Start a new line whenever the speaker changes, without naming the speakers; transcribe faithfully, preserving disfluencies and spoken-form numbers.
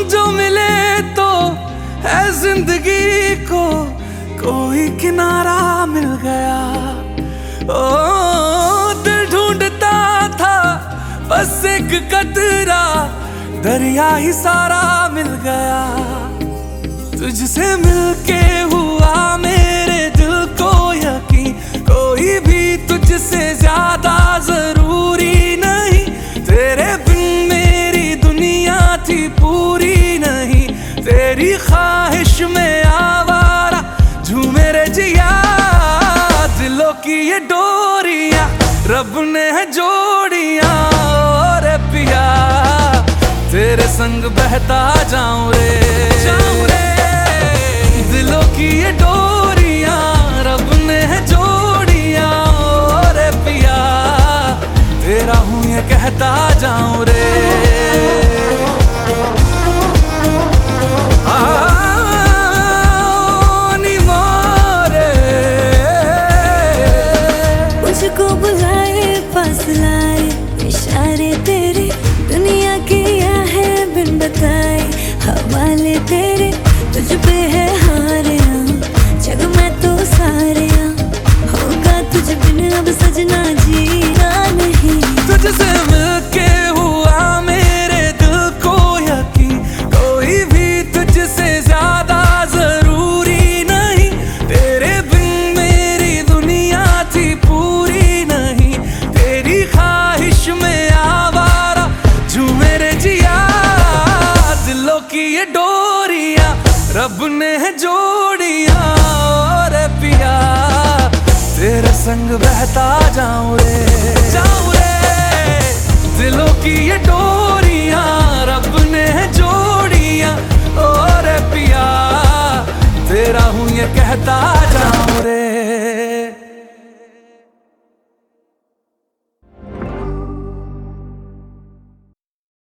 जो मिले तो है जिंदगी को कोई किनारा मिल गया। ओ दिल ढूंढता था बस एक कतरा, दरिया ही सारा मिल गया। तुझसे मिलके हुआ मेरे दिल को यकीन, कोई भी तुझसे ज्यादा जरूरी नहीं। तेरे बिन मेरी दुनिया थी पूरी नहीं, तेरी ख्वाहिश में आवारा झूमे रे जिया। दिलों की ये डोरियां रब ने है जोड़ियां, और पिया तेरे संग बहता जाऊं रे, जाऊं रे। दिलों की ये डोरियां रब ने है जोड़ियां, और पिया तेरा हूं ये कहता जाऊं रे।
मुझको बुलाए पास लाए इशारे तेरे, दुनिया किया है बिन बताए हवाले तेरे। तुझ पे है हारिया जग में तो सारिया, होगा तुझ बिन अब सजना जीना नहीं।
तुझसे मिलके हुआ मेरे दिल को यकीन, कोई भी तुझसे ज्यादा जरूरी नहीं। तेरे बिन मेरी दुनिया थी पूरी नहीं, तेरी ख्वाहिश में आवारा झूमे रे जिया। दिलों की ये डोरियां रब ने है जोड़ियां, और पिया तेरे संग बहता जाऊं रे, जाऊं रे। दिलों की ये डोरियां रब ने है जोड़ियां, और पिया तेरा हूं ये कहता जाऊं रे।